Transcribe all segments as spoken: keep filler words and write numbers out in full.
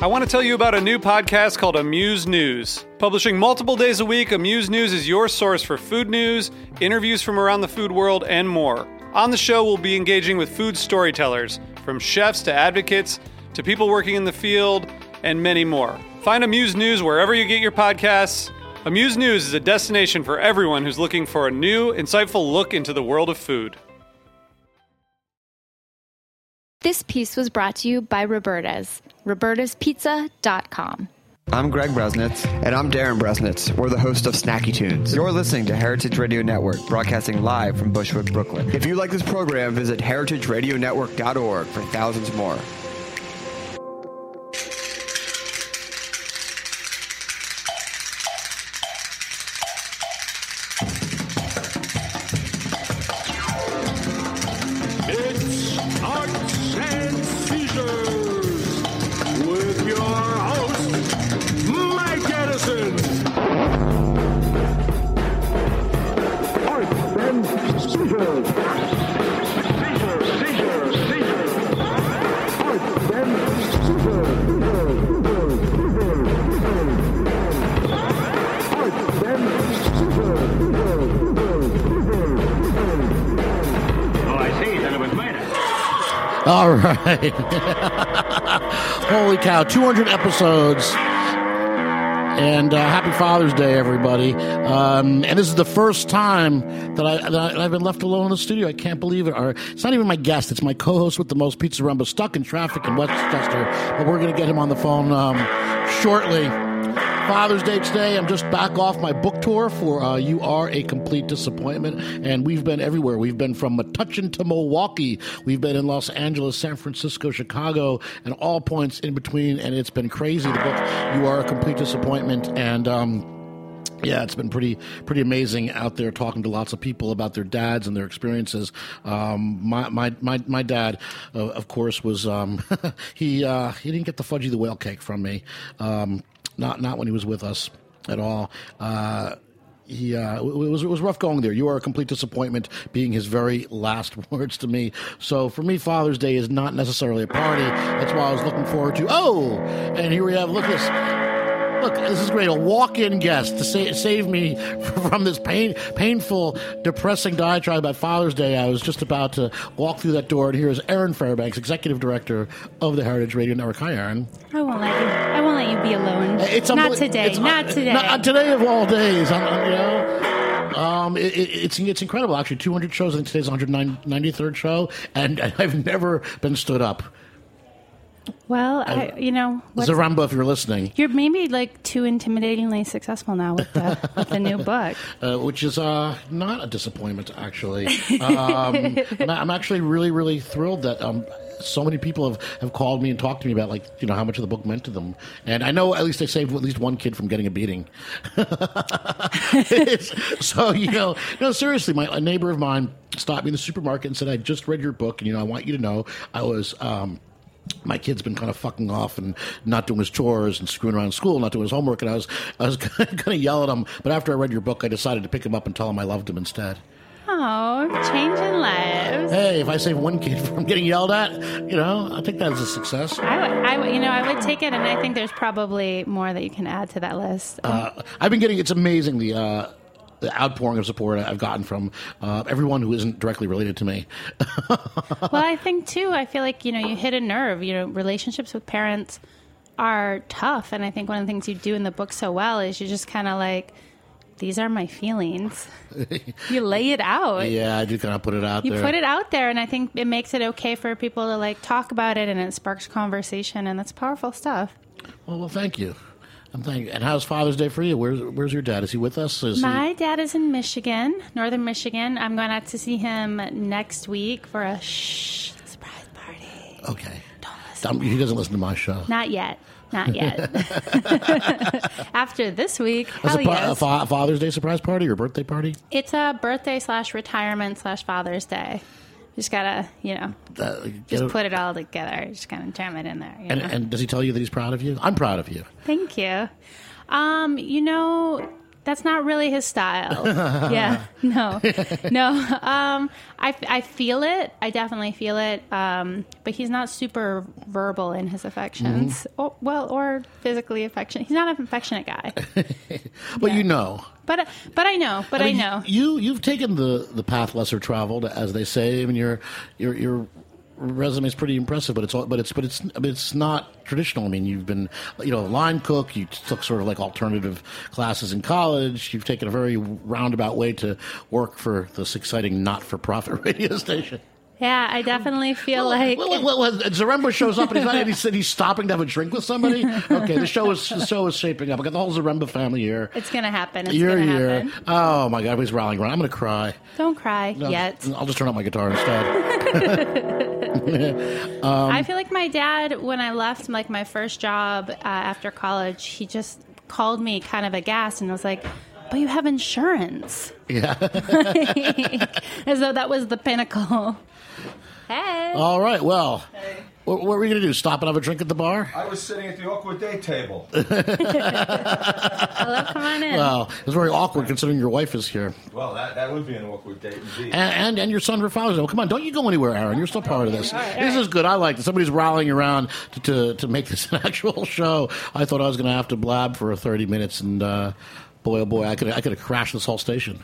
I want to tell you about a new podcast called Amuse News. Publishing multiple days a week, Amuse News is your source for food news, interviews from around the food world, and more. On the show, we'll be engaging with food storytellers, from chefs to advocates to people working in the field, and many more. Find Amuse News wherever you get your podcasts. Amuse News is a destination for everyone who's looking for a new, insightful look into the world of food. This piece was brought to you by Roberta's, robertas pizza dot com. I'm Greg Bresnitz. And I'm Darren Bresnitz. We're the host of Snacky Tunes. You're listening to Heritage Radio Network, broadcasting live from Bushwick, Brooklyn. If you like this program, visit heritage radio network dot org for thousands more. All right. Holy cow, two hundred episodes. And uh, happy Father's Day, everybody. Um, and this is the first time that, I, that I've been left alone in the studio. I can't believe it. Or, it's not even my guest. It's my co-host with the most pizza rumba, stuck in traffic in Westchester. But we're going to get him on the phone um, shortly. Father's Day today. I'm just back off my book tour for uh, You Are a Complete Disappointment. And we've been everywhere. We've been from Metuchen to Milwaukee. We've been in Los Angeles, San Francisco, Chicago, and all points in between. And it's been crazy. The book, You Are a Complete Disappointment. And, um, yeah, it's been pretty pretty amazing out there talking to lots of people about their dads and their experiences. Um, my, my my my dad, uh, of course, was um, he uh, he didn't get the Fudgy the Whale cake from me. Um, Not not when he was with us at all. Uh, he uh, it was it was rough going there. You are a complete disappointment, being his very last words to me. So for me, Father's Day is not necessarily a party. That's why I was looking forward to. Oh, and here we have. Look at this. Look, this is great. A walk-in guest to sa- save me from this pain, painful, depressing diatribe about Father's Day. I was just about to walk through that door, and here is Erin Fairbanks, Executive Director of the Heritage Radio Network. Hi, Erin. I won't let you. I won't let you be alone. It's not unbel- today. It's, not today. Not today of all days. I'm, I'm, you know. Um, it, it, it's it's incredible. Actually, two hundred shows. I think today's one hundred ninety-third show, and I've never been stood up. Well, I, I, you know, Zaramba, if you're listening, you're maybe like too intimidatingly successful now with the with the new book, uh, which is uh, not a disappointment. Actually, um, I'm, I'm actually really, really thrilled that um, so many people have, have called me and talked to me about, like, you know, how much of the book meant to them. And I know at least they saved at least one kid from getting a beating. So, you know, no, seriously, my a neighbor of mine stopped me in the supermarket and said, "I just read your book, and you know, I want you to know I was." Um, My kid's been kind of fucking off and not doing his chores and screwing around in school, not doing his homework, and I was I was going to yell at him. But after I read your book, I decided to pick him up and tell him I loved him instead. Oh, changing lives. Hey, if I save one kid from getting yelled at, you know, I think that's a success. I would, I would, you know, I would take it, and I think there's probably more that you can add to that list. Uh, I've been getting, it's amazing, the uh, the outpouring of support I've gotten from uh, everyone who isn't directly related to me. Well, I think, too, I feel like, you know, you hit a nerve. You know, relationships with parents are tough, and I think one of the things you do in the book so well is you just kind of like, these are my feelings. You lay it out. Yeah, I do kind of put it out you there. You put it out there, and I think it makes it okay for people to, like, talk about it, and it sparks conversation, and that's powerful stuff. Well, well, thank you. I'm thank- and how's Father's Day for you? Where's Where's your dad? Is he with us? Is My he... dad is in Michigan, northern Michigan. I'm going out to see him next week for a shh surprise party. Okay. Don't listen. Um, he doesn't listen to my show. Not yet. Not yet. After this week, That's hell a, pa- yes. a fa- Father's Day surprise party or birthday party? It's a birthday slash retirement slash Father's Day. Just gotta, you know, uh, just it. put it all together. Just kind of jam it in there. You and, know? and does he tell you that he's proud of you? I'm proud of you. Thank you. Um, you know, That's not really his style. Yeah, no, no. Um, I, I feel it. I definitely feel it. Um, but he's not super verbal in his affections. Mm-hmm. Or, well, or physically affectionate. He's not an affectionate guy. But Yeah. you know. But but I know. But I, mean, know. You you've taken the, the path lesser traveled, as they say. I mean, your your your resume is pretty impressive, but it's all, but it's but it's I mean, it's not traditional. I mean, you've been you know a line cook. You took sort of like alternative classes in college. You've taken a very roundabout way to work for this exciting not for profit radio station. Yeah, I definitely feel like Well, well, well, Zaremba shows up and he's not. And he said he's stopping to have a drink with somebody. Okay, the show is the show is shaping up. I got the whole Zaremba family here. it's gonna happen. It's Year gonna year. happen. Oh my God, everybody's rallying around. I'm going to cry. Don't cry No, yet. I'll just turn up my guitar instead. I feel like my dad, when I left like my first job uh, after college, he just called me kind of aghast and was like, "But you have insurance." Yeah. As though that was the pinnacle. Hey. All right. Well, what, what were we going to do? Stop and have a drink at the bar? I was sitting at the awkward date table. Hello, come on in. Well, it's very awkward considering your wife is here, Well, that, that would be an awkward date indeed. and and, and your son for Father's Day. Well, come on, don't you go anywhere, Aaron. You're still part of this. This is good. I like it. Somebody's rallying around to, to to make this an actual show. I thought I was going to have to blab for thirty minutes, and uh, boy, oh boy, I could I could have crashed this whole station.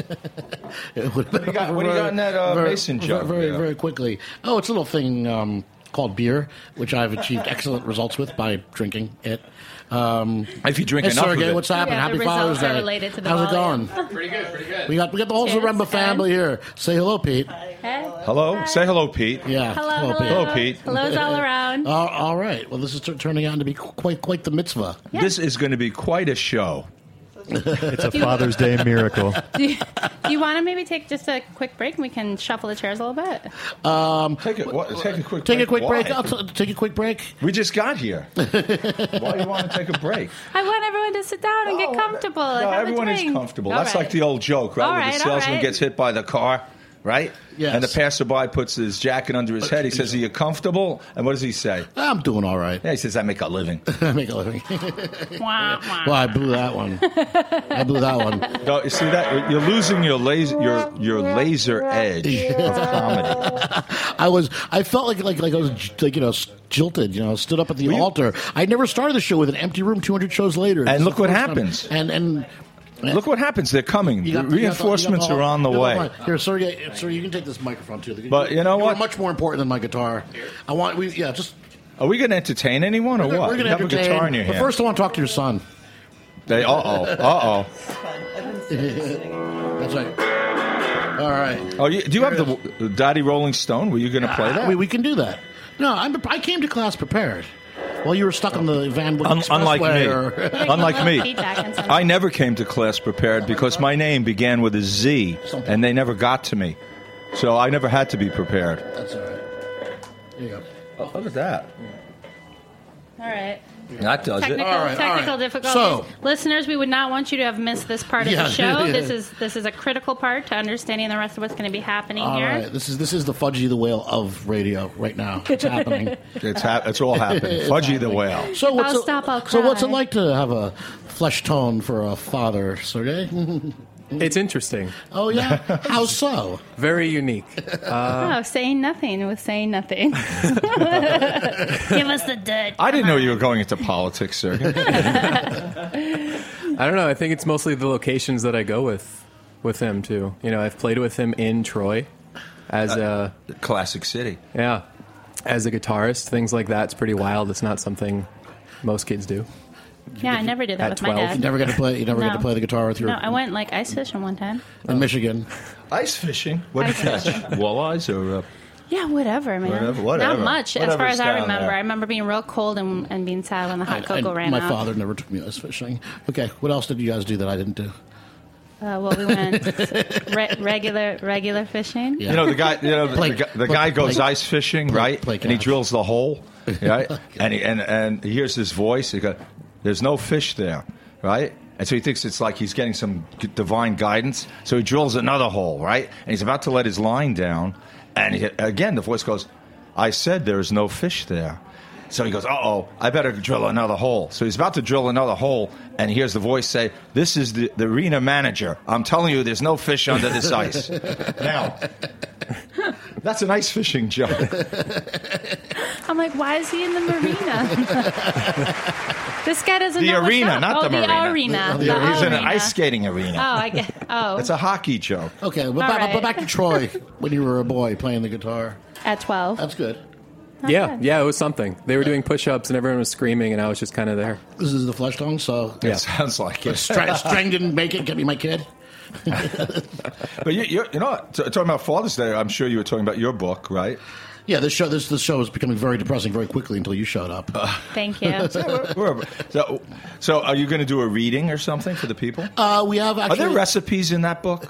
What do you got- what do you got in that, uh, mason jar Very, there? very quickly. Oh, it's a little thing um, called beer, which I've achieved excellent results with by drinking it. Um, If you drink hey, enough Sergey, of it. what's happening? Yeah, the Happy Father's results are Day. related to the How's volume. it going? Pretty good, pretty good. We got we got the whole Cheers, Zaremba guys. family here. Say hello, Pete. Hey. Hello? Say hello, Pete. Yeah. Hello, hello. Pete. Hello, Pete. Hello's all around. All, all right. Well, this is t- turning out to be quite quite the mitzvah. This is going to be quite a show. It's a Father's Day miracle. Do you, do you want to maybe take just a quick break and we can shuffle the chairs a little bit? Take a, what, take a quick Take break. a quick Why? break. I'll t- take a quick break. We just got here. Why do you want to take a break? I want everyone to sit down and get Oh, comfortable. and No, have everyone a is drink. comfortable. All That's right. like the old joke, right? All Where right, the all salesman right. gets hit by the car, right? Yes. And the passerby puts his jacket under his head. He says, "Are you comfortable?" And what does he say? I'm doing all right. Yeah, he says, "I make a living." I make a living. Wah, wah. Well, I blew that one. I blew that one. No, you see that you're losing your laser, your your laser edge of comedy. I was. I felt like like like I was like you know jilted. You know, stood up at the Well, you- altar. I never started the show with an empty room. two hundred shows later. This is look the what first time. happens. And and. Look what happens. They're coming. You got- The you got the- reinforcements you got the are on the whole- way. you got the- Here, Sergey, sir, you can take this microphone too. But you know You're what? much more important than my guitar. I want. We yeah. Just Are we going to entertain anyone or we're what? going You to have a entertain. guitar in your But hand. first, I want to talk to your son. They, uh-oh, uh-oh. That's right. All right. Oh, you, do you have the, the Daddy Rolling Stone? Were you going to play that? We, we can do that. No, I'm, I came to class prepared. Well, you were stuck on the Van Wood Un- unlike Expressway me. or- Unlike me. Feedback and stuff. I never came to class prepared because my name began with a Z, and they never got to me. So I never had to be prepared. That's all right. There you go. Oh, look at that. All right. That does Technical, it. All right, technical all right. difficulties. So- Listeners, we would not want you to have missed this part of Yeah. the show. This is this is a critical part to understanding the rest of what's going to be happening All here. right. This is this is the Fudgy the Whale of radio right now. It's happening. It's, ha- it's all happening. Fudgy the Whale. So what's I'll it, stop, I'll So what's it cry. like to have a flesh tone for a father, Sergey? It's interesting. Oh yeah. How so? Very unique. Uh, oh, saying nothing with saying nothing. Give us the dirt. I didn't know you were going into politics, sir. I don't know. I think it's mostly the locations that I go with with him, too. You know, I've played with him in Troy as a, Classic city. yeah, as a guitarist. Things like that's pretty wild. It's not something most kids do. Yeah, I never did that At with my twelve. dad. You never get to play. You never get to No. play the guitar with your No, I went like ice fishing one time. in Michigan. Ice fishing. What did you Ice catch? Walleyes or... Uh, Yeah, whatever, man. Whatever, whatever. Not much, as far Whatever's as I down remember. there. I remember being real cold and, and being sad when the hot I- cocoa I- ran my out. father never took me ice fishing. Okay, what else did you guys do that I didn't do? Uh, well, we went re- regular regular fishing. Yeah. You know the guy. You know the, Play- the, guy- the play- guy goes play- ice fishing, play- right? play and he catch. drills the hole, right? and he and and he hears his voice. He goes, "There's no fish there," right? And so he thinks it's like he's getting some g- divine guidance. So he drills another hole, right? And he's about to let his line down, and he, again the voice goes, "I said there is no fish there." So he goes, uh-oh, I better drill another hole. So he's about to drill another hole, and he hears the voice say, this is the, the arena manager. I'm telling you, there's no fish under this ice. Now, that's an ice fishing joke. I'm like, why is he in the marina? This guy doesn't The know what's arena, up. not oh, the marina. arena. The- The he's in an arena. ice skating arena. Oh, I get. Oh, It's a hockey joke. Okay, but, All back, right. but back to Troy when you were a boy playing the guitar. at twelve. That's good. Yeah, yeah, it was something. They were doing push-ups and everyone was screaming, and I was just kind of there. This is the Flesh Tongue, so It sounds like it. Stra- Strang didn't make it. Get me my kid. But you, you, you know, what? T- talking about Father's Day, I'm sure you were talking about your book, right? Yeah, this show this this show was becoming very depressing very quickly until you showed up. Thank you. We're- so, so are you going to do a reading or something for the people? Uh, we have Are actually there recipes in that book?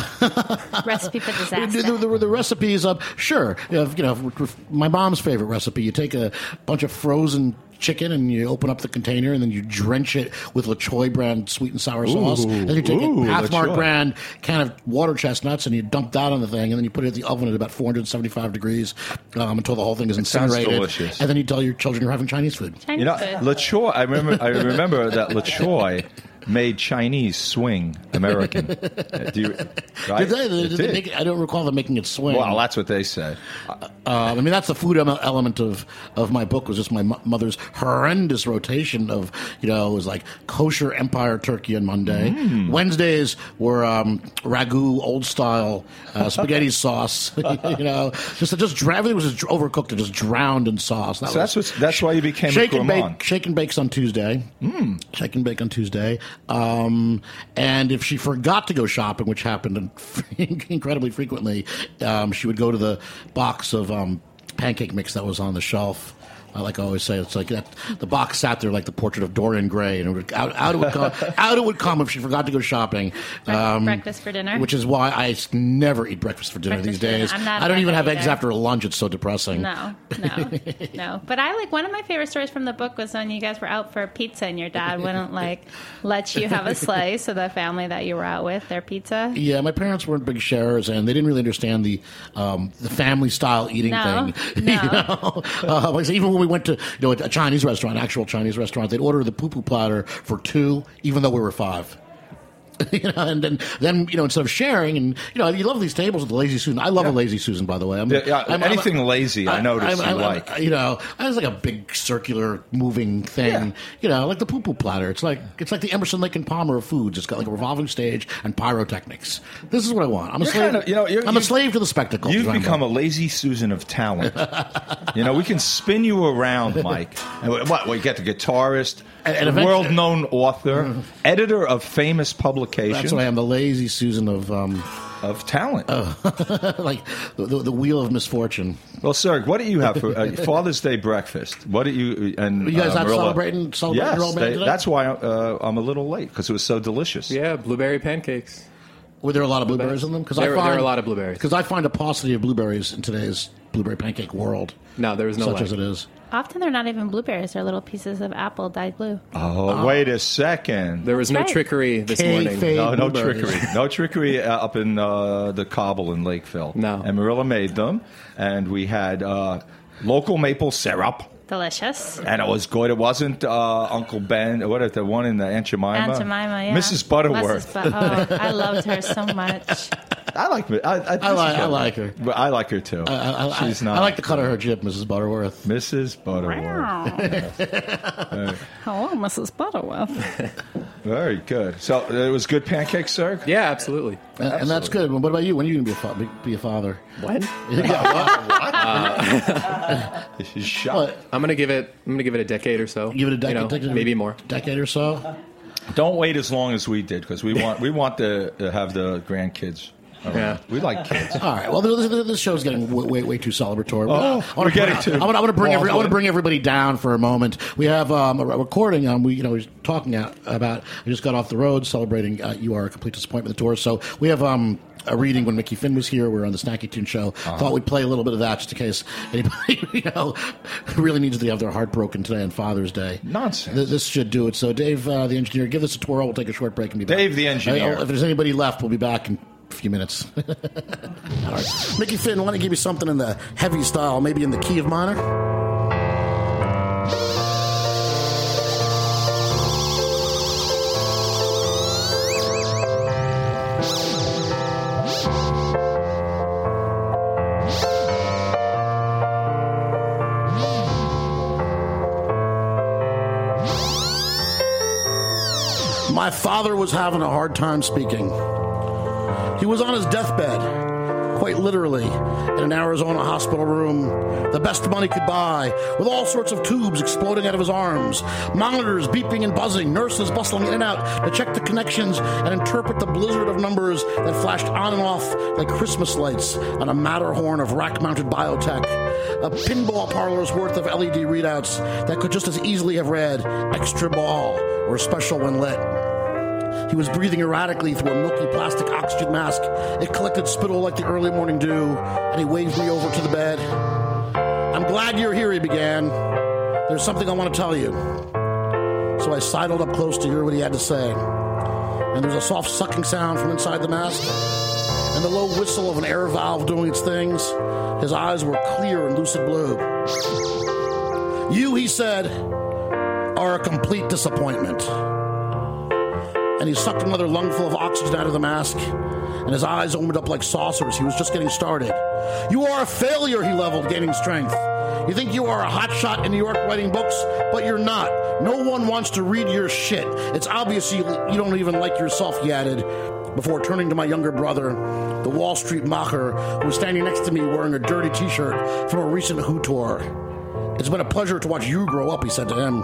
Recipe for The, disaster. the, the, the recipes up, sure. You know, you know, my mom's favorite recipe. You take a bunch of frozen chicken and you open up the container and then you drench it with LaChoy brand sweet and sour sauce. Ooh, Then you take ooh, a Pathmark LaChoy. brand can of water chestnuts and you dump that on the thing and then you put it in the oven at about four hundred seventy-five degrees um, until the whole thing is sounds incinerated. delicious. And then you tell your children you're having Chinese food. Chinese You know, food. LaChoy, I remember, I remember that LaChoy made Chinese swing American. Uh, Do you, right? Did they? Did It they did. make it- I don't recall them making it swing. Well, that's what they say. Uh, I mean, that's the food ele- element of, of my book was just my mo- mother's horrendous rotation of, you know, it was like kosher Empire turkey on Monday. Mm. Wednesdays were um, ragu, old style, uh, spaghetti sauce. You know, just just dra- everything was just overcooked and just drowned in sauce. That So that's was- what's, that's why you became Shake a and gourmand. bake, shake and bakes on Tuesday. Mm. Shake and bake on Tuesday. Um, and if she forgot to go shopping, which happened incredibly frequently, um, she would go to the box of um, pancake mix that was on the shelf. I like I always say, it's like that, the box sat there like the portrait of Dorian Gray, and it would, out, out it would come. Out it would come if she forgot to go shopping. Um, breakfast for dinner? which is why I s- never eat breakfast for dinner Breakfast these for dinner. days. I'm not I don't even have either. eggs after lunch. It's so depressing. No, no, no. But I like one of my favorite stories from the book was when you guys were out for pizza and your dad wouldn't like let you have a slice of the family that you were out with their pizza. Yeah, my parents weren't big sharers, and they didn't really understand the um, the family style eating No, thing. no. You know? uh, like, so even when we went to you know a Chinese restaurant, actual Chinese restaurant, they'd order the poo poo platter for two, even though we were five. You know, and then, then you know, instead of sharing, and you know, you love these tables with the lazy Susan. I love a lazy Susan, by the way. I'm, Yeah, yeah, I'm- I'm- anything lazy, I notice I'm- you I'm- like. You know, it's like a big circular moving thing. Yeah. You know, like the poo poo platter. It's like it's like the Emerson, Lake and Palmer of foods. It's got like a revolving stage and pyrotechnics. This is what I want. I'm a You're slave. kind of- you know, you're- I'm a you've- slave to the spectacle. You've Rambo. become a lazy Susan of talent. You know, we can spin you around, Mike. And what? We get the guitarist, And- and a eventually- world-known author, editor of famous publications. That's what I am, the lazy Susan of um, of talent. like the, the, the wheel of misfortune. Well, Serg, what do you have for uh, Father's Day breakfast? What do you and You guys uh, not Marilla- celebrating- celebrating Yes, your old man they- today? that's why uh, I'm a little late because it was so delicious. Yeah, blueberry pancakes. Were there a lot of blueberries in them? Because There- I there find were a lot of blueberries. Because I find a paucity of blueberries in today's blueberry pancake world. No, there was no such like. as it is. Often they're not even blueberries; they're little pieces of apple dyed blue. Oh, wait a second. There was no right. trickery this morning. Kayfabe No, no blueberries. trickery. No trickery uh, up in uh, the cobble in Lakeville. No. And Marilla made them, and we had uh, local maple syrup, Delicious. and it was good. It wasn't uh, Uncle Ben. What is the one in the Aunt Jemima? Aunt Jemima, yeah. Missus Butterworth. Missus Bu- oh, I loved her so much. I like. I, I, I like- I like her. But I like her too. I, I, She's I, not. I like the cut of her jib, Missus Butterworth. Missus Butterworth. Oh, Missus Butterworth. Very good. So it was good pancakes, sir. Yeah, absolutely. And, and that's good. What about you? When are you going to be a, fa- be, be a father? What? She's shocked. What? I'm gonna give it. I'm gonna give it a decade or so. Give it a decade, you know, decade maybe more. decade or so. Don't wait as long as we did because we want we want to to have the grandkids. around. Yeah. We like kids. All right. Well, this, this show's getting way, way, way too celebratory. Oh, I wanna we're bring- getting too I want, I want to bring every, I want to maudlin. bring everybody down for a moment. We have um, a recording. Um, we you know we was talking out about. I just got off the road celebrating. Uh, you are a complete disappointment. The tour. So we have um. a reading when Mickey Finn was here. We were on the Snacky Tune show. Uh-huh. Thought we'd play a little bit of that just in case anybody you know really needs to have their heart broken today on Father's Day. Nonsense. Th- This should do it. So Dave, uh, the engineer, give this a twirl. We'll take a short break and be back. Dave, the engineer. Uh, If there's anybody left, we'll be back in a few minutes. All right. Mickey Finn, want to give you something in the heavy style, maybe in the key of minor? My father was having a hard time speaking. He was on his deathbed, quite literally, in an Arizona hospital room, the best money could buy, with all sorts of tubes exploding out of his arms, monitors beeping and buzzing, nurses bustling in and out to check the connections and interpret the blizzard of numbers that flashed on and off like Christmas lights on a Matterhorn of rack-mounted biotech, a pinball parlor's worth of L E D readouts that could just as easily have read extra ball or special when lit. He was breathing erratically through a milky plastic oxygen mask. It collected spittle like the early morning dew, and he waved me over to the bed. I'm glad you're here, he began. There's something I want to tell you. So I sidled up close to hear what he had to say. And there was a soft sucking sound from inside the mask, and the low whistle of an air valve doing its things. His eyes were clear and lucid blue. You, he said, are a complete disappointment. And he sucked another lungful of oxygen out of the mask, and his eyes opened up like saucers. He was just getting started. You are a failure, he leveled, gaining strength. You think you are a hotshot in New York writing books, but you're not. No one wants to read your shit. It's obvious you, you don't even like yourself, he added, before turning to my younger brother, the Wall Street mocker, who was standing next to me wearing a dirty T-shirt from a recent Who tour. It's been a pleasure to watch you grow up, he said to him.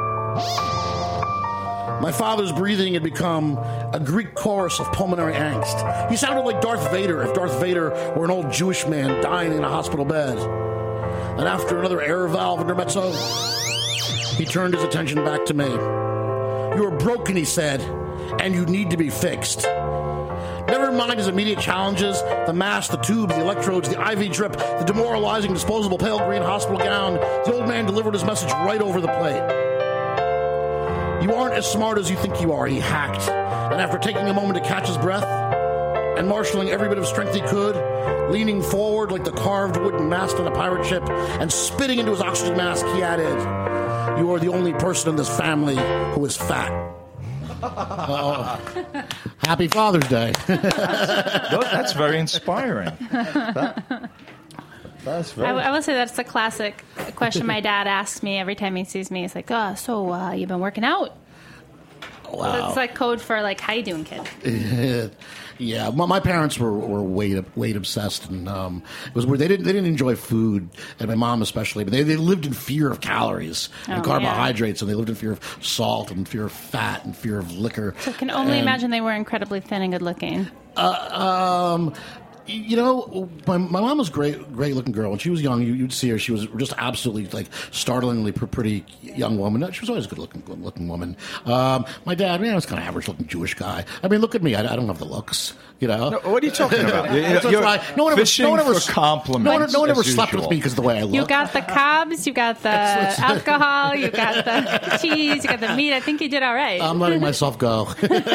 My father's breathing had become a Greek chorus of pulmonary angst. He sounded like Darth Vader if Darth Vader were an old Jewish man dying in a hospital bed. And after another air valve intermezzo, he turned his attention back to me. You are broken, he said, and you need to be fixed. Never mind his immediate challenges, the mask, the tubes, the electrodes, the I V drip, the demoralizing disposable pale green hospital gown. The old man delivered his message right over the plate. You aren't as smart as you think you are, he hacked. And after taking a moment to catch his breath and marshaling every bit of strength he could, leaning forward like the carved wooden mast on a pirate ship and spitting into his oxygen mask, he added, you are the only person in this family who is fat. Uh, happy Father's Day. That's very inspiring. That, that's very... I, I will say that's the classic question my dad asks me every time he sees me. He's like, oh, so uh, you've been working out? Wow. So it's like code for like, how you doing, kid? Yeah, my, my parents were, were weight weight obsessed, and um, it was weird. They didn't they didn't enjoy food, and my mom especially. But they, they lived in fear of calories and oh, carbohydrates, yeah. and they lived in fear of salt and fear of fat and fear of liquor. So I can only and, imagine they were incredibly thin and good looking. Uh, um. You know, my, my mom was a great, great looking girl. When she was young, you, you'd see her. She was just absolutely, like, startlingly pr- pretty young woman. She was always a good looking, good looking woman. Um, my dad, man, was kind of average looking Jewish guy. I mean, look at me. I, I don't have the looks, you know. No, what are you talking about? You're, you're why, no one fishing ever, no one ever, for compliments. No one, no one ever slept usual. with me because of the way I look. You got the carbs, you got the alcohol, you got the cheese, you got the meat. I think you did all right. I'm letting myself go.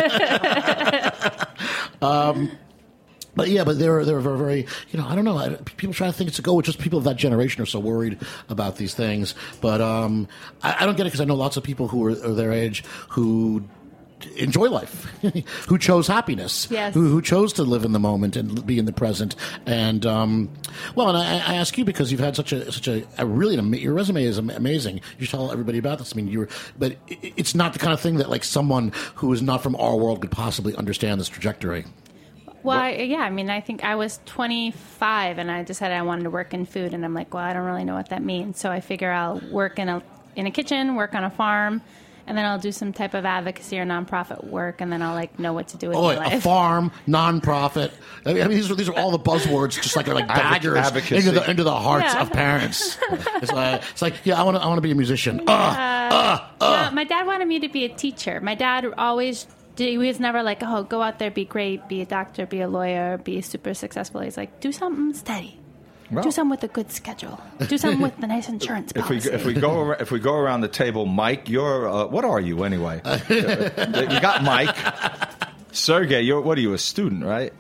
um... But yeah, but they're they're very, very, you know, I don't know. I, people try to think it's a go. It's just people of that generation are so worried about these things. But um, I, I don't get it because I know lots of people who are, are their age who enjoy life, who chose happiness, yes. who, who chose to live in the moment and be in the present. And um, well, and I, I ask you because you've had such a such a, a really your resume is amazing. You tell everybody about this. I mean, you're, but it, it's not the kind of thing that like someone who is not from our world could possibly understand this trajectory. Well, I, yeah, I mean, I think I was twenty-five and I decided I wanted to work in food, and I'm like, well, I don't really know what that means. So I figure I'll work in a in a kitchen, work on a farm, and then I'll do some type of advocacy or nonprofit work, and then I'll like know what to do with oh, my wait, life. A farm, nonprofit. I mean, I mean, these are these are all the buzzwords, just like they're like daggers Advocacy. into the into the hearts Yeah. of parents. It's like it's like yeah, I want to I want to be a musician. Uh, Uh, uh, uh. yeah, my dad wanted me to be a teacher. My dad always. He was never like, oh, go out there, be great, be a doctor, be a lawyer, be super successful. He's like, do something steady. Well, do something with a good schedule. Do something with the nice insurance if we policy. if we go ar- if we go around the table, Mike, you're uh, what are you anyway? You got Mike, Sergey. You're what are you? A student, right?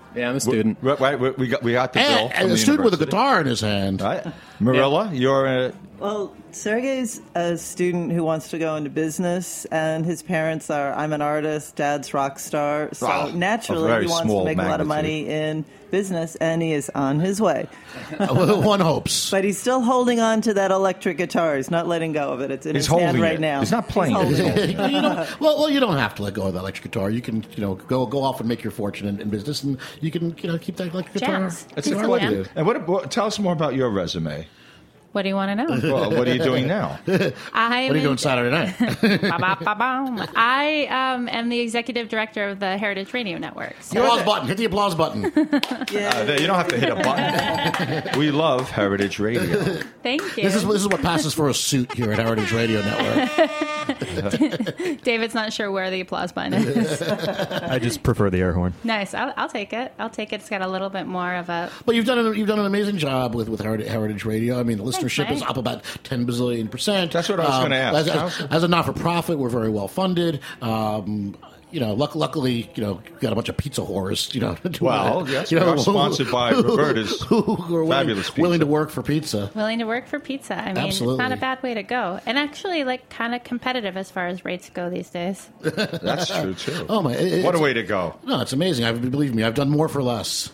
Yeah, I'm a student. We, right, we, we got we got the bill. And, from and the a student with a university. guitar in his hand. Right, Marilla, you're a. Well, Sergey's a student who wants to go into business, and his parents are, I'm an artist, dad's rock star. So Wow. naturally, A very he wants small to make a lot of magnitude. money in business, and he is on his way. One hopes. But he's still holding on to that electric guitar. He's not letting go of it. It's in He's his hand holding right it. now. He's not playing it. holding He's it. holding you know, well, well, you don't have to let go of that electric guitar. You can, you know, go go off and make your fortune in, in business, and you can, you know, keep that electric guitar. Jazz. It's He's a a what, jam. and what, what? Tell us more about your resume. What do you want to know? Well, what are you doing now? I What are you doing Saturday night? Ba-ba-ba-bum. I um, am the executive director of the Heritage Radio Network. So applause button. Hit the applause button. Uh, there, you don't have to hit a button. We love Heritage Radio. thank you. This is this is what passes for a suit here at Heritage Radio Network. David's not sure where the applause button is. I just prefer the air horn. Nice. I'll, I'll take it. I'll take it. It's got a little bit more of a. But you've done an, you've done an amazing job with with Heritage, Heritage Radio. I mean, the listenership is Mike. up about ten bazillion percent. That's what I was Um, gonna ask. As, as, as a not for profit, we're very well funded. Um, you know, luck, luckily, you know, we got a bunch of pizza whores. You know, doing Well, it. yes, you we know, are sponsored by Roberta's Oh, who, who are willing, fabulous pizza. willing to work for pizza. Willing to work for pizza. I mean, Absolutely. it's not a bad way to go. And actually, like, kind of competitive as far as rates go these days. That's true too. Oh my! It, What a it's- way to go! No, it's amazing. I believe me, I've done more for less.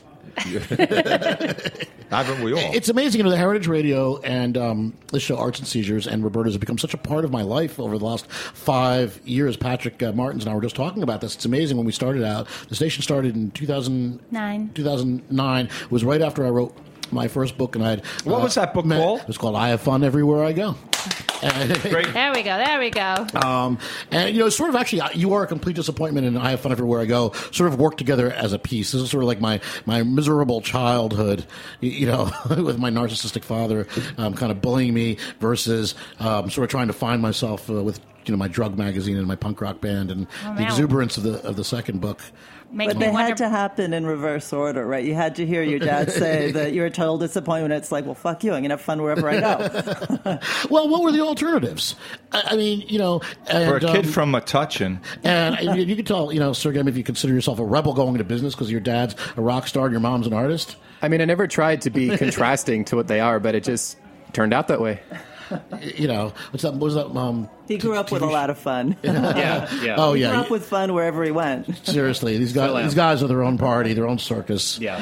Haven't we all? It's amazing, you know, the Heritage Radio and um, this show, Arts and Seizures, and Roberta's have become such a part of my life over the last five years. Patrick uh, Martins and I were just talking about this. It's amazing when we started out. The station started in two thousand Nine. two thousand nine. It was right after I wrote my first book, and I had What was that book met- called? It was called I Have Fun Everywhere I Go. And- Great. There we go. There we go. Um, and, you know, sort of actually, You Are a Complete Disappointment and I Have Fun Everywhere I Go sort of work together as a piece. This is sort of like my, my miserable childhood, you, you know, with my narcissistic father um, kind of bullying me versus um, sort of trying to find myself uh, with, you know, my drug magazine and my punk rock band and Oh, the man. exuberance of the of the second book. Makes But me they wonder. had to happen in reverse order, right? You had to hear your dad say that you're a total disappointment. It's like, well, fuck you. I'm going to have fun wherever I go. Well, what were the alternatives? I, I mean, you know, and, For a kid um, from Metuchen, And you, you can tell, you know, Sergey, if you consider yourself a rebel going into business because your dad's a rock star and your mom's an artist. I mean, I never tried to be contrasting to what they are, but it just turned out that way. You know, what's that? What was that? Um, He grew up with a lot of fun. Yeah, yeah. oh He grew yeah, up with fun wherever he went. seriously, these guys, Still am. these guys are their own party, their own circus. Yeah.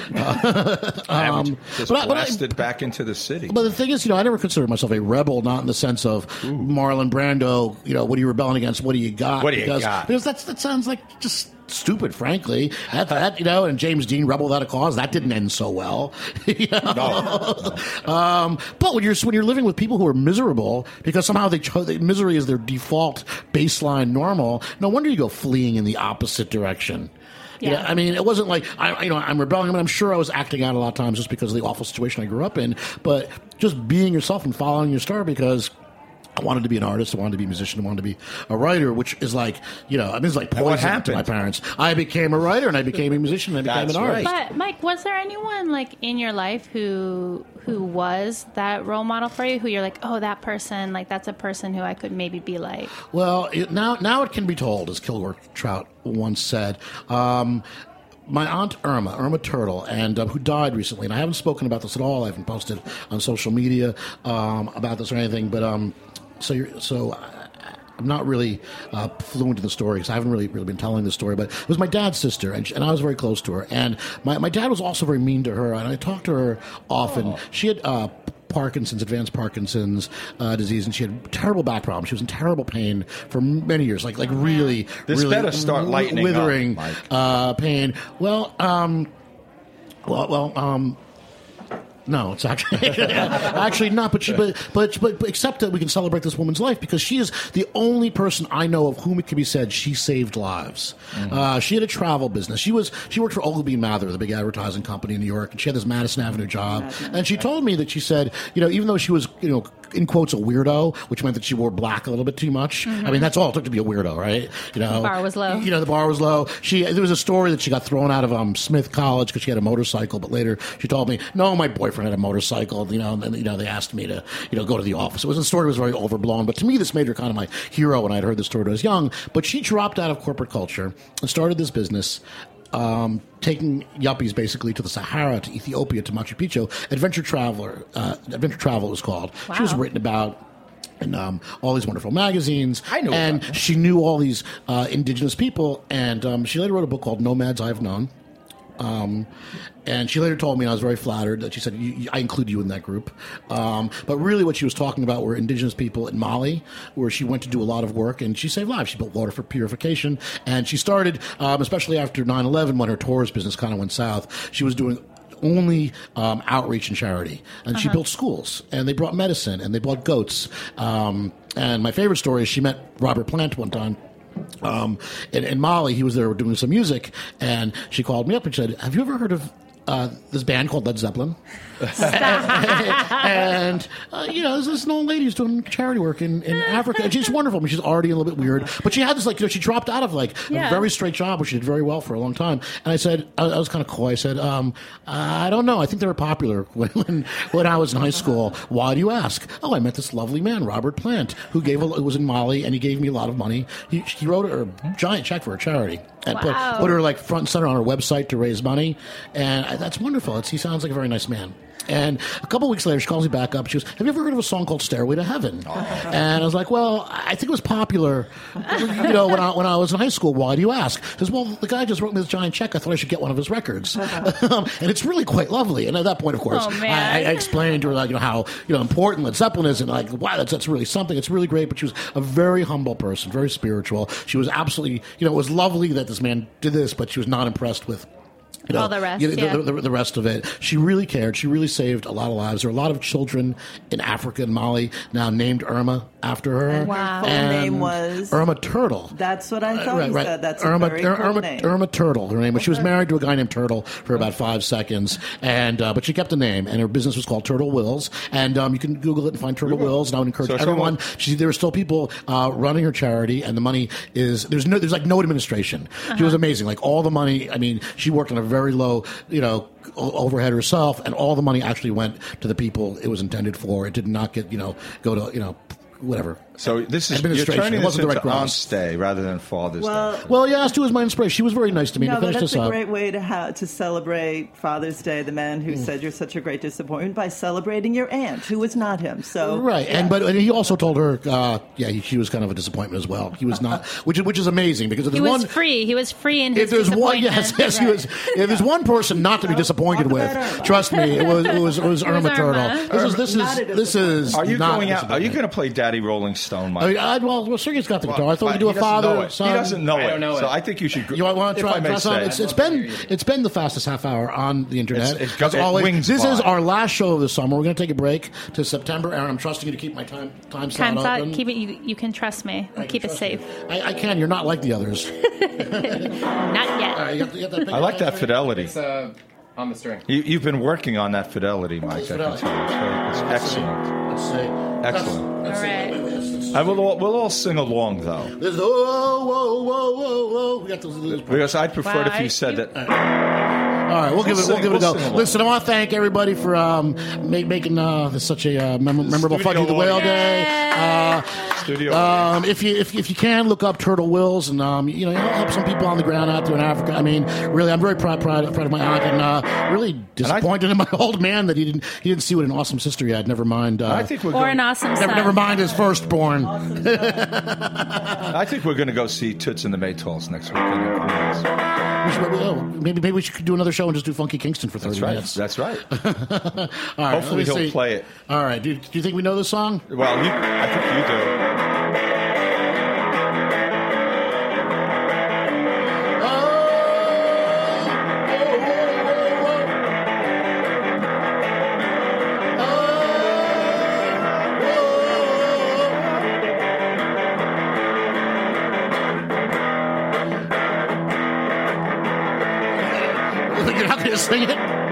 Um, just but I- but I- blasted back into the city. But the thing is, you know, I never considered myself a rebel, not in the sense of Marlon Brando. You know, what are you rebelling against? What do you got? What do you because, got? Because that's that sounds like just stupid, frankly. That, that you know, and James Dean, Rebel Without a Cause, that didn't end so well. You know? um, but when you're when you're living with people who are miserable because somehow they cho- they- misery is their default baseline normal, no wonder you go fleeing in the opposite direction. Yeah. Yeah, I mean, it wasn't like I, you know, I'm rebelling. I mean, I'm sure I was acting out a lot of times just because of the awful situation I grew up in. But just being yourself and following your star because I wanted to be an artist, I wanted to be a musician, I wanted to be a writer, which is like, you know, I mean, it's like And what poison to happened? my parents. I became a writer, and I became a musician, and I became That's an artist. But Mike, was there anyone like in your life who who was that role model for you? Who you're like, oh, that person, like that's a person who I could maybe be like. Well, it, now now it can be told, as Kilgore Trout once said. Um, my aunt Irma, Irma Turtle, and uh, who died recently, and I haven't spoken about this at all. I haven't posted on social media um, about this or anything, but um, so you're, so. I, I'm not really uh, fluent in the story because I haven't really really been telling the story. But it was my dad's sister, and, she, and I was very close to her. And my, my dad was also very mean to her, and I talked to her often. Oh. She had uh, Parkinson's, advanced Parkinson's uh, disease, and she had terrible back problems. She was in terrible pain for many years, like like really, This really better start lightening up, withering Mike. uh, pain. Well, um, well, well, um. No, it's actually actually not. But, she, but but but but except that we can celebrate this woman's life because she is the only person I know of whom it can be said she saved lives. Mm-hmm. Uh, she had a travel business. She was she worked for Ogilvy and Mather, the big advertising company in New York, and she had this Madison Avenue job. And she told me that she said, you know, even though she was, you know, in quotes, a weirdo, which meant that she wore black a little bit too much. I mean, that's all it took to be a weirdo, right? You know, Bar was low. You know, the bar was low. She there was a story that she got thrown out of um, Smith College because she had a motorcycle, but later she told me, no, my boyfriend had a motorcycle. You know, and then, you know, they asked me to, you know, go to the office. It was the story was very overblown, but to me, this made her kind of my hero when I'd heard the story when I was young. But she dropped out of corporate culture and started this business. um, taking yuppies basically to the Sahara, to Ethiopia, to Machu Picchu. Adventure Traveler, uh, Adventure Travel was called. Wow. She was written about in um, all these wonderful magazines. I know and about that. she knew all these uh, indigenous people, and um, she later wrote a book called Nomads I've Known. Um, and she later told me, and I was very flattered, that she said, you, you, I include you in that group. Um, but really what she was talking about were indigenous people in Mali, where she went to do a lot of work, and she saved lives. She built water for purification, and she started, um, especially after nine eleven, when her tourist business kind of went south, she was doing only um, outreach and charity. And she built schools, and they brought medicine, and they bought goats. Um, and my favorite story is she met Robert Plant one time. Um, in, in Mali, he was there doing some music, and she called me up and said, have you ever heard of uh, this band called Led Zeppelin? and, uh, you know, this is an old lady who's doing charity work in, in Africa. And she's wonderful. I mean, she's already a little bit weird. But she had this, like, you know, she dropped out of, like, Yeah. a very straight job, which she did very well for a long time. And I said, I, I was kind of coy. I said, um, I don't know. I think they were popular when, when, when I was in high school. Why do you ask? Oh, I met this lovely man, Robert Plant, who gave a, who was in Mali, and he gave me a lot of money. He, he wrote a giant check for a charity. And Wow. put, put her, like, front and center on her website to raise money. And I, that's wonderful. It's, he sounds like a very nice man. And a couple weeks later, she calls me back up. She goes, have you ever heard of a song called Stairway to Heaven? Oh. And I was like, well, I think it was popular, you know, when I, when I was in high school. Why do you ask? She goes, well, the guy just wrote me this giant check. I thought I should get one of his records. um, and it's really quite lovely. And at that point, of course, Oh, man. I, I explained to her, like, you know, how, you know, important Led Zeppelin is. And like, wow, that's, that's really something. It's really great. But she was a very humble person, very spiritual. She was absolutely, you know, it was lovely that this man did this, but she was not impressed with, you know, All the rest, you know, yeah. the, the, the rest of it. She really cared. She really saved a lot of lives. There are a lot of children in Africa and Mali now named Irma after her. And Wow. her full And name was... Irma Turtle. That's what I thought Right, you right. said. That's Irma, a very Ir- cool Irma, name. Irma Turtle, her name was. She was married to a guy named Turtle for about five seconds, and uh, but she kept the name, and her business was called Turtle Wills. And um, you can Google it and find Turtle Wills. And I would encourage So everyone. someone- She, there are still people uh, running her charity, and the money is there's no there's like no administration. She was amazing. Like all the money. I mean, she worked on a very low, you know, o- overhead herself, and all the money actually went to the people it was intended for. It did not get, you know, go to, you know, whatever. So this is you're Administration. turning It this wasn't the into right grounds. Aunt's Day rather than Father's Well, Day. Well, yeah, Stu was my inspiration. She was very nice to me. no, to but finish that's this a up. great way to ha- to celebrate Father's Day, the man who said you're such a great disappointment, by celebrating your aunt, who was not him. So Right, and but and he also told her, uh, yeah, he, she was kind of a disappointment as well. He was not, which is which is amazing because if He there's was one, free. He was free in his if there's one, disappointment. yes, yes, he was. If there's one person not to be disappointed talk with, about Irma. trust me, it was it was it was Irma Irma. Turtle. This is this Not is a this is. Are you not going a out? Are you disappointment. going to play Daddy Rolling Stone, Mike? I mean, I, well, well, Sergey's got the guitar. I thought we could do a He doesn't know father it. son. He doesn't know I it. don't know so it. I think you should. You want to if try? I may try some? say. It's, it's been it's been the fastest half hour on the internet. It's- it's got- As it always, wings this is by. our last show of the summer. We're going to take a break to September, Aaron. I'm trusting you to keep my time time slot Time's out. open. Keep it. You, you can trust me. I can Keep it trust safe. you. I, I can. You're not like the others. Not yet. All right, you got, you got that big I like that thing? fidelity. It's uh, on the string. You, you've been working on that fidelity, Mike. I can tell. Fidelity. It's, it's Let's see. excellent. Let's see. Excellent. Let's see. All right. Wait, wait, let's- let's- I will. All, we'll all sing along though, There's whoa, whoa, whoa, whoa, whoa. We got those. those because I'd prefer Wow, it if I- you said you- that. All right, we'll give it. We'll sing- give it a we'll go. sing along. Listen, I want to thank everybody for um, make, making uh, this such a uh, mem- memorable Studio Fudgy the Whale audience. Day. Uh, Studio. um, if you if, if you can look up Turtle Wills and um, you know help some people on the ground out there in Africa. I mean, really, I'm very proud proud, proud of my aunt and uh, really disappointed in my old man that he didn't he didn't see what an awesome sister he had. Never mind. Uh, I think we're Or going, an awesome never son. never mind his firstborn. I think we're going to go see Toots and the Maytals next weekend in Queens. We should, oh, maybe maybe we should do another show and just do Funky Kingston for thirty That's right. minutes. That's right. All right, Hopefully let me he'll see. play it. All right, do, do you think we know this song? Well, you, I think you do. You're not going to sing it?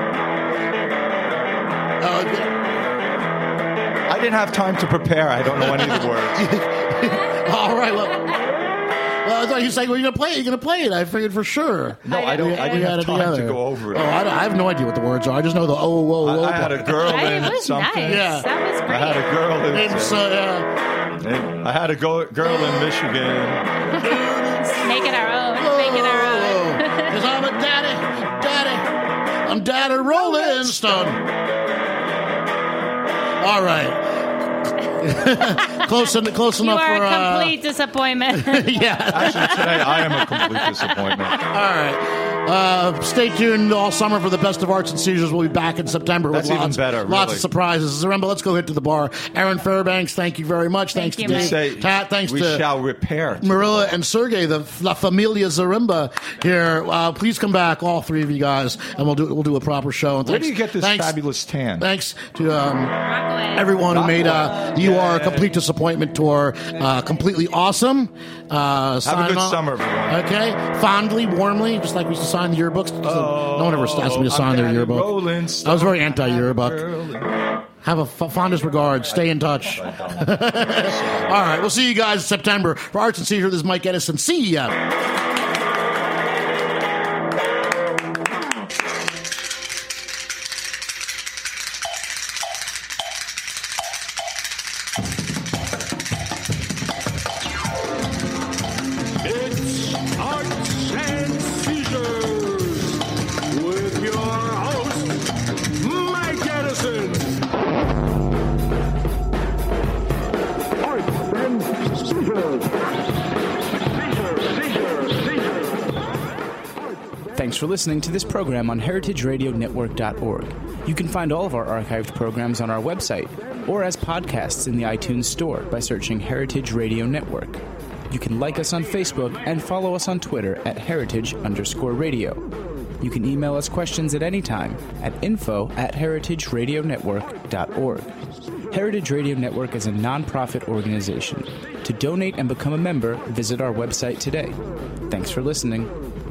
Oh, okay. I didn't have time to prepare. I don't know any of the words. All right. Well, well, I thought you were saying, well, you're going to play it. You're going to play it. I figured for sure. No, I don't. We- I we didn't had have it time together. to go over it. Oh, I, don't- I have no idea what the words are. I just know the oh, whoa, whoa. I, I had a girl I- in it was something. nice. Yeah. That was I great. had a girl in. And so, yeah. and I had a go, girl in Michigan. Make it our own. Make it our own. Because I'm a dad. I'm Dad a Rolling Stone. All right. close, en- close You enough are for... a Uh, complete disappointment. yeah. Actually, today I am a complete disappointment. All right. Uh, stay tuned all summer for the Best of Arts and Seizures. We'll be back in September That's with even lots, better, lots really. of surprises. Zaremba, let's go hit to the bar. Aaron Fairbanks, thank you very much. Thank Thanks you, to Mike. Dave. Say, Tat, thanks we to shall repair. Marilla and Sergey, the La Familia Zaremba here. Uh, please come back, all three of you guys, and we'll do we'll do a proper show. And Where thanks, do you get this thanks, fabulous tan? Thanks to um, Rockaway. everyone who made uh, You Are a Yay. Complete Disappointment tour uh, completely awesome. Uh, Have a sign good off. summer, everyone. Okay, fondly, warmly, just like we used to sign the yearbooks. no one ever asked me to sign their yearbook. I was very anti-yearbook. Have a f- fondest regards. Stay in touch. All right, we'll see you guys in September. For Arts and Seizure, this is Mike Edison. See ya. It's Arts and Seizures with your host, Mike Edison. Arts and Seizures. Seizure, seizure, seizure. Thanks for listening to this program on heritage radio network dot org. You can find all of our archived programs on our website or as podcasts in the iTunes Store by searching Heritage Radio Network. You can like us on Facebook and follow us on Twitter at heritage underscore radio. You can email us questions at any time at info at heritage radio network dot org. Heritage Radio Network is a nonprofit organization. To donate and become a member, visit our website today. Thanks for listening.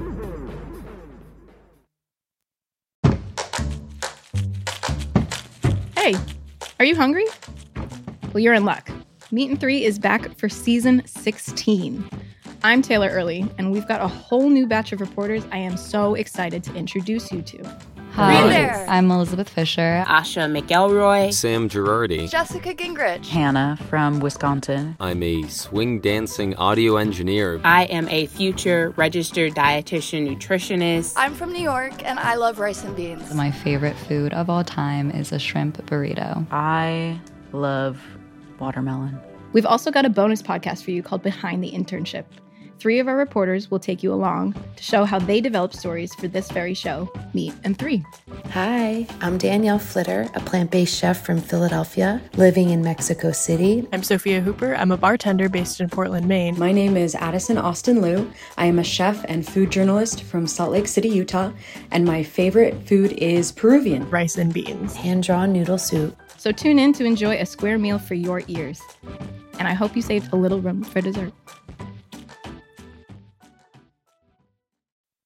Hey, are you hungry? Well, you're in luck. Meat and Three is back for season sixteen. I'm Taylor Early, and we've got a whole new batch of reporters I am so excited to introduce you to. Hi, I'm Elizabeth Fisher. Asha McElroy. Sam Girardi. Jessica Gingrich. Hannah from Wisconsin. I'm a swing dancing audio engineer. I am a future registered dietitian nutritionist. I'm from New York, and I love rice and beans. My favorite food of all time is a shrimp burrito. I love watermelon. We've also got a bonus podcast for you called Behind the Internship. Three of our reporters will take you along to show how they develop stories for this very show, Meat and Three. Hi, I'm Danielle Flitter, a plant-based chef from Philadelphia, living in Mexico City. I'm Sophia Hooper. I'm a bartender based in Portland, Maine. My name is Addison Austin Liu. I am a chef and food journalist from Salt Lake City, Utah, and my favorite food is Peruvian. Rice and beans. Hand-drawn noodle soup. So tune in to enjoy a square meal for your ears. And I hope you saved a little room for dessert.